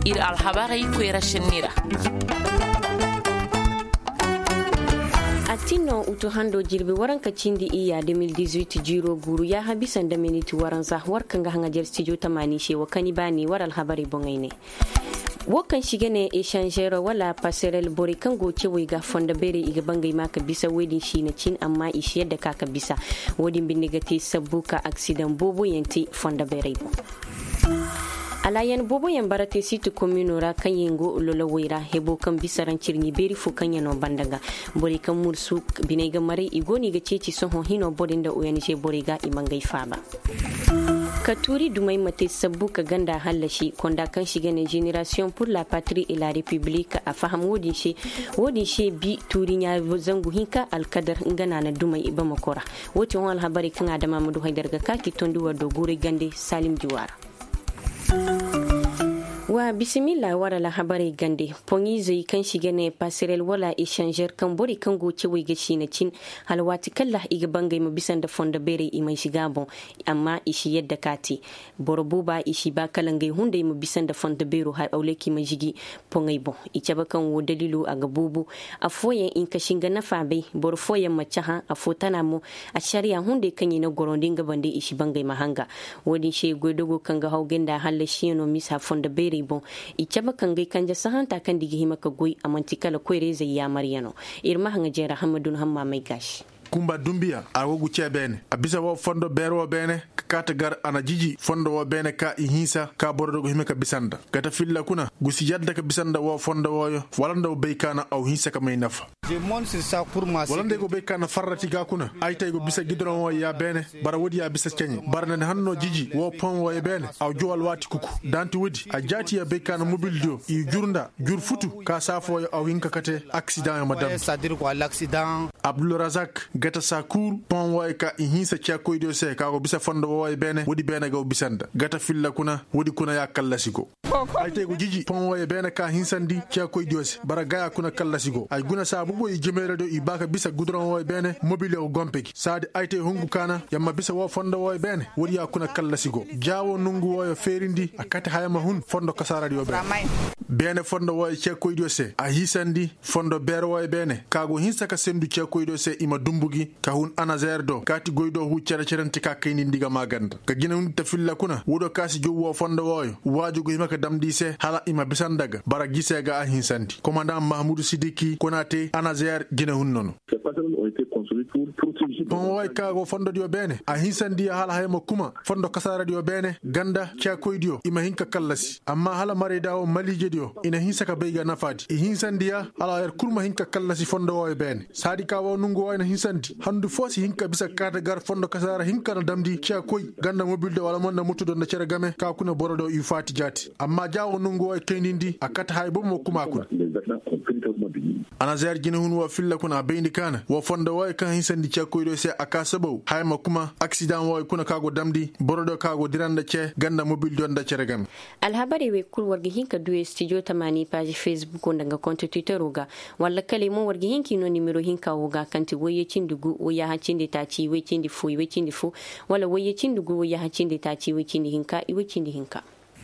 ir alhabarai ko rashinira Atino uto hando jirbi waran ka cindi iya 2018 jiro guru ya habisan da miniti waran za warkan ga hangajar studio 80 shewa kani bani waral habari bongaine wokan shige ne échangeur wala passerelle bori kan goce wai ga fonda bere iga bangai maka bisa wedin shi na cin amma ishi yadda kaka bisa wodin bindiga te sabuka accident bobo yanti fonda bere alayan bobo yan barate situ communora kan yengo lola waira hebo kan bisaran cirni beri fu kan yano bandaga bori kan mursu binega mare igoni ga ceci son hino bodin da uyani she bori ga imangai faba Katuri dumai mate sabu ka ganda halashi konda kan shiga ne Génération pour la Patrie et la République a faham wodin she bi turinya zangu hinka alkadar ngana na dumai iba makora wote wal habari kan adama mudu haidar ga kaki tonduwa dogure gande Salim Juwara wa bismillah wara la habari gande pongi zai kan shiga ne passerelle wala échangeur kan bori kan goce wai ga shi na cin halwati kalla iga bangai mu bisan da fonda bere i mai shiga bon amma ishi yadda kati borbo ba ishi ba kalangai hunde mu bisan da fonda bero har aule ki mai jigi pongai bon ice ba kan wo dalilu a gabubu a foyen in ka shinga na fabe bor foyen mace ha a fotana mu a shari'a hunde kan yi na gorondin gaban da ishi bangai mahanga wodin she godogo kan ga haugen da halle shi no misa fonda bere bon ichaba kangai kanja sahanta kan digi himaka goy amantikala koireze ya mariano irma hanga jera hamadun hamma mai gashi kumba dumbia a wogu bene abisa wo fondo bero bene kata gar ana jiji fondo wo bene ka ihisa ka bordo hime ka bisanda gata filla kuna gusi yadda ka bisanda wo fondo wo walanda wo beykana au hisa ka mai nafa je mon c'est ça pour moi walanda go beykana farrati ga kuna ay tay go bisa gidron wo ya bene bara wodi ya bisa kenyi barna hanno jiji wo pon wo bene au jowal wati kuku danti wodi a jati ya beykana mobile dio i jurnda jur futu ka safo au hinka kate accident madame c'est à dire quoi l'accident Abdul Razak gata sakur pon way ka ihisa cha koydo se ka go bisa fondo way bene wodi bene go bisanda gata filla kuna wodi kuna ya kallasigo ay te go jiji pon way bene ka hinsandi cha koydo se bara gaya kuna kallasigo ay guna sa bugo i jemere do i baka bisa gudron way bene mobile o gompeki sadi ay te hungu kana yamma bisa wo fondo way bene wodi ya kuna kallasigo jawo nungu way ferindi akata hayama hun fondo kasara di bene fondo way cha koydo se a hisandi fondo bero way bene ka go hinsa ka sendu cha koydo se ima dumbugi ka hun anazer do kati goydo hu cerenti ka kayni ndiga maganda ka gina hun ta filla kuna wodo kasi jowo fonda woyo waju go himaka damdi se hala ima bisandaga bara gise ga ahinsandi commandant Mahmoudou Sidiki konate anazer gina hun nono bon way kago fondo dio bene a hinsandi hala haymo kuma fondo kasara dio bene ganda cha koydio ima hinka kallasi amma hala mare dawo malije dio ina hinsaka beyga nafati e hinsandi hala er kurma hinka kallasi fondo woyo bene sadi ka wo nungo wayna hinsandi handu fosi hinka bisa kata gar fondo kasara hinka na damdi cha koy ganda mobilde wala monna mutudo na cere game ka kuna borodo yu fati jati amma jawo nungo way kendindi akata hay bo mo kuma kuna ana zayar gina hun wa filla kuna bayni kana wa fondo way kan hinsandi cha koydo se akasabo hayma kuma accident way kuna kago damdi borodo kago diranda ce ganda mobilde onda cere game alhabari we kul wargi hinka duwe studio 80 page facebook on daga compte twitter uga walla kale mo wargi hinki no numero hinka uga kanti woye cindugu woya hacinde taci we cindi fu wala woye cindugu woya hacinde taci we cindi hinka iwe cindi hinka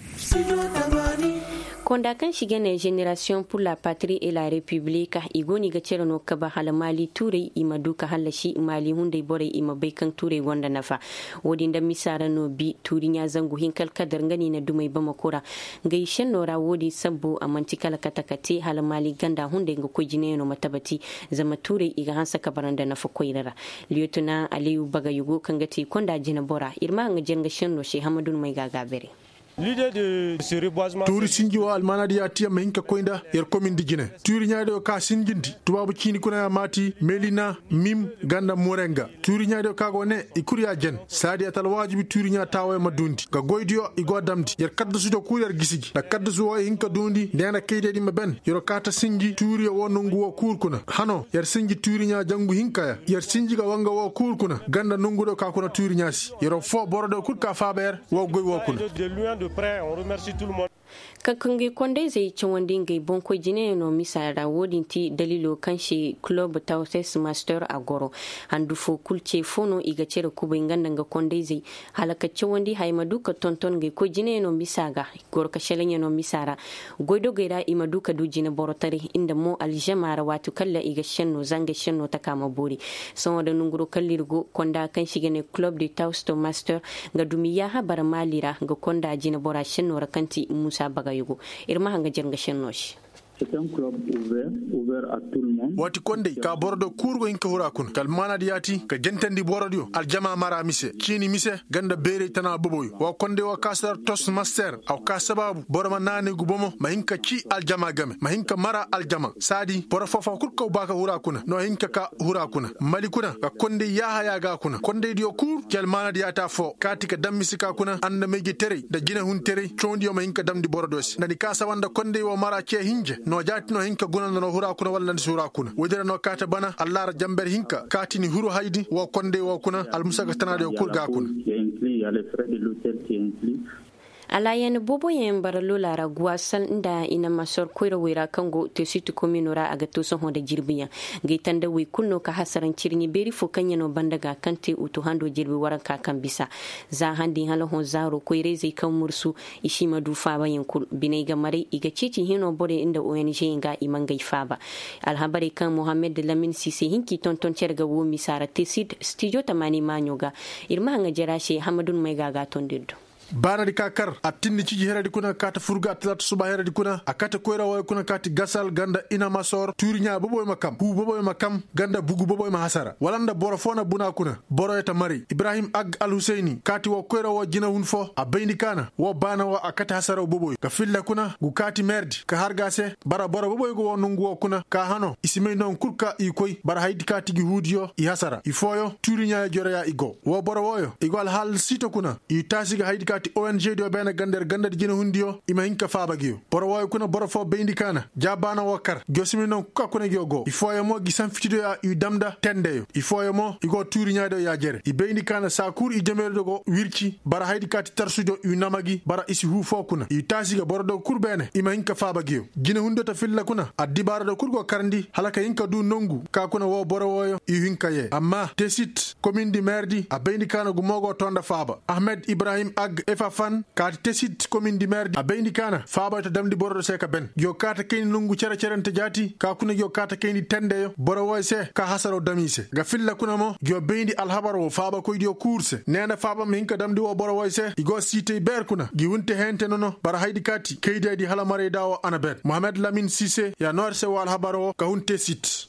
konda kan shiga ne Génération pour la Patrie et la République igoni ga cerno kaba hala mali ture ima duka halashi mali hunde bore ima bai kan ture wanda nafa wodin da misara no bi turinya zangu hinkal kadar ngani na dumai bama kora gaishen nora wodi sabbo amantikala katakate hala mali ganda hunde ga kujine no matabati zama ture iga hansa kabaranda nafa koirara lieutenant Aliou Bagayugo kangati konda jina bora irma nga jenga shenno she Hamadou mai gagabere l'idée de ce reboisement turi sinji wa almanadi ya tiya mahinka koinda yer commune digine turi nyaade ka sinjindi tubabu chini kuna ya mati melina mim ganda morenga turi nyaade ka go ne ikuri ya jen sadi atal wajibi turi nya tawe madundi ga goydio igo damdi yer kaddu sudo kuyer gisigi da kaddu su wa hinka dundi dena kayde di maben yer kata sinji turi wonungu wo kurkuna hano yer sinji turi nya jangu hinka ya yer sinji ga wanga wo kurkuna ganda nungudo ka kuna turi nyasi yer fo borodo kurka faber wo goy wo kuna de près, on remercie tout le monde. kakange konde zai cin wandin gai bonko jine no misara wodin ti dalilo kanshi club tauses master agoro handufo kulce fono iga cere kubai ngandanga konde zai halakacin wandi haimaduka tonton gai ko jine no misaga gorka shelenya no misara goido gaira imaduka du jine borotare inda mo aljamara watu kalla iga shenno zanga shenno takama bori son da nunguro kallirgo konda kanshi gane club de tausto master ga dumiya ha bar malira ga konda jine bora shenno rakanti musa bagayugo irma hanga jerga shenno shi. C'est un club ouvert à tout le monde. Wati konde ka bordo kurgo inka hurakun kal manadi yati ka jentandi borodio aljama mara mise kini mise ganda bere tana boboy wa konde wa kasar tos master aw ka sababu boroma nane gubomo mahinka ci aljama game mahinka mara aljama sadi boro fofa kurko baka hurakuna no hinka ka hurakuna malikuna ka konde yaha yaga kuna konde dio kur kal manadi yata fo kati ka dammisi ka kuna anda meje tere da jina hun tere chondio mahinka damdi borodos nadi ka sawanda konde wa mara ce hinje no jati no hinka gunan no hura kuna walla sura kuna wajira no kata bana Allah jamber hinka kati ni huru haidi wa konde wa kuna al musaka tanade kurga kuna alayen bobo yen baralo lara gwasal nda ina masor koira wira kango te situ kominora aga to son hoda jirbiya gaitanda wi kunno ka hasaran cirni beri fo kanya no bandaga kante utu hando jirbi waran ka kan bisa za handi hala hon zaro koire zai kan mursu ishima du fa bayin kul binai ga mare iga cici hino bore inda ONG nga iman gai fa ba alhabari kan Mohammed Lamin Sisi hinki tonton cerga wo misara tesid studio tamani manyoga irma hanga jarashe Hamadun mai gaga tondiddo bana di kakar atinni ciji heradi kuna kata furga atlat suba heradi kuna akata koira way kuna kati gasal ganda ina masor turinya boboy makam hu boboy makam ganda bugu boboy ma hasara walanda boro fona buna kuna boro eta mari Ibrahim Ag Al Husaini kati wo koira wo jina hunfo abayni kana wo bana wo akata hasara boboy ka filla kuna gu kati merdi ka hargase bara boro boboy go wonungu wo kuna ka hano isime non kurka i koy bara haydi kati gi hudiyo i hasara ifoyo turinya jore ya igo wo boro woyo igo al hal sito kuna i tasiga haydi ti ONG do bena gandar jina hundiyo ima hinka faba giyo boro way kuna boro fo beindi kana jabana wakar gosimi non ka kuna giyo go ifoye mo gisan fitido ya yu damda tendeyo ifoye mo igo turi nyaado ya jere i beindi kana sakur i jamelo go wirki bara haydi kati tarsudo yu namagi bara isi hu fo kuna i tasiga boro do kurbene ima hinka faba giyo jina hundo ta filla kuna adibara do kurgo karndi halaka hinka du nongu ka kuna wo boro woyo i hinka ye amma tesit commune di merdi a beindi kana gu mogo tonda faba Ahmed Ibrahim Ag efa fan kati tesit commune di merdi a beindi kana faba to damdi boro seka ben yo kata kayni lungu cere cerente jati ka kuna yo kata kayni tendeyo boro woy se ka hasaro damise ga filla kuna mo yo beindi alhabar wo faba ko dio course nena faba mi hinka damdi wo boro woy se igo site ber kuna gi wunte hente nono bara haydi kati kaydi di hala mare dawo anabet Mohamed Lamin Cissé ya norse wal habaro ka hunte sit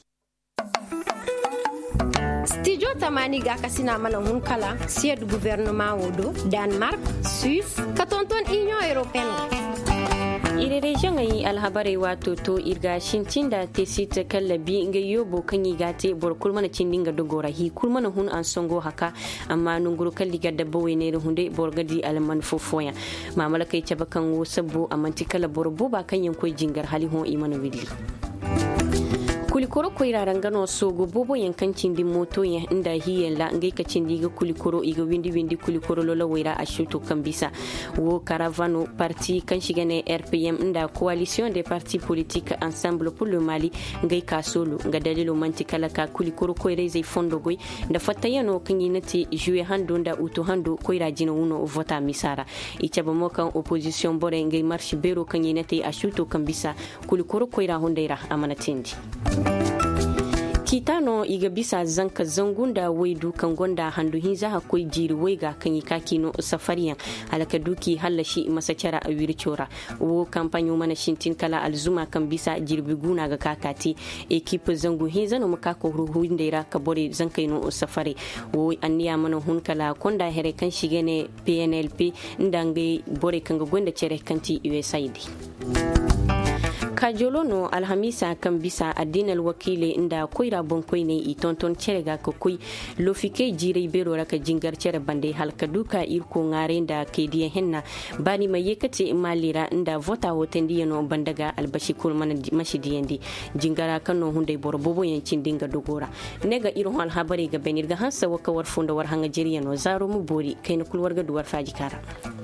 studio tamani ga kasina mana hunkala sied gouvernement wodo Denmark Suisse katonton Union Européenne ire region yi alhabare wato to irga shintinda te sita kallabi nga yobo kanyi gate bor kulmana cindinga dogora hi kulmana hun an songo haka amma nunguru kalli gadda bawe ne hunde bor gadi alman fofoya mamala kai tabakan wo sabbo amanti kala bor boba kanyen koy jingar hali hon imana widli kulikoro ko iraran gano sogo bobo yankancin din moto ya inda hiyella ngai ka cindi ga kulikoro iga windi kulikoro lola waira a shuto kan bisa wo caravano parti kan shiga ne RPM inda coalition des partis politiques ensemble pour le Mali ngai ka solo ga dalilo mantikala ka kulikoro ko ire zai fondo goy da fatayano kan yinati juwe hando da uto hando ko irajino uno vota misara ichaba mokan opposition bore ngai marche bero kan yinati a shuto kan bisa kulikoro ko ira hondaira amanatindi kitano iga bisa zanka zangunda waidu kan gonda handu hinza hakoi jiri waiga kan yi kakino safariyan alaka duki halashi masacara a wirchora wo kampanyo mana shintin kala alzuma kan bisa jirbi guna ga kakati ekipa zangu hinza no makako ruhuindera kabore zankaino safari wo anniya mana hun kala konda here kan shigene PNLP ndange bore kan gonda cere kanti USAID kajolo no alhamisa kan bisa addinal wakile inda koira bonkoi ne itonton cerega ko koi lofike jire bero raka jingar cere bande halka duka irko ngare da kediya henna bani mai yekate malira inda vota hotendi no bandaga albashi kul man mashidiyendi jingara kanno hunde boro bobo yancin dinga dogora nega iro hal habari ga benirga hansa waka war funda war hanga jiriya no zaro mu bori kayno kulwarga duwar faji kara